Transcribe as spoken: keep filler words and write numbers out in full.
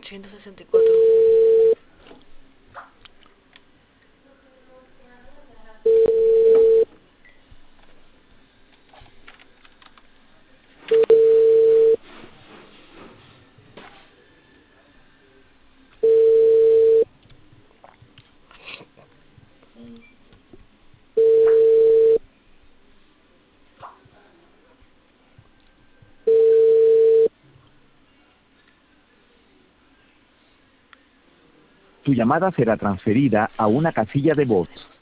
ochocientos sesenta y cuatro. Tu llamada será transferida a una casilla de voz.